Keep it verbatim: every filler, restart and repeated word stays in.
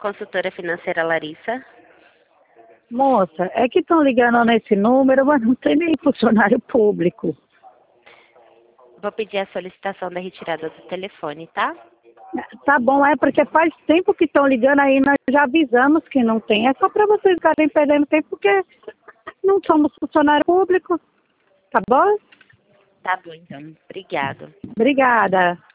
Consultora financeira Larissa. Moça, é que estão ligando nesse número, mas não tem nem funcionário público. Vou pedir a solicitação da retirada do telefone, tá? Tá bom, é porque faz tempo que estão ligando aí, nós já avisamos que não tem. É só para vocês ficarem perdendo tempo, porque não somos funcionário público. Tá bom? Tá bom, então. Obrigado. Obrigada.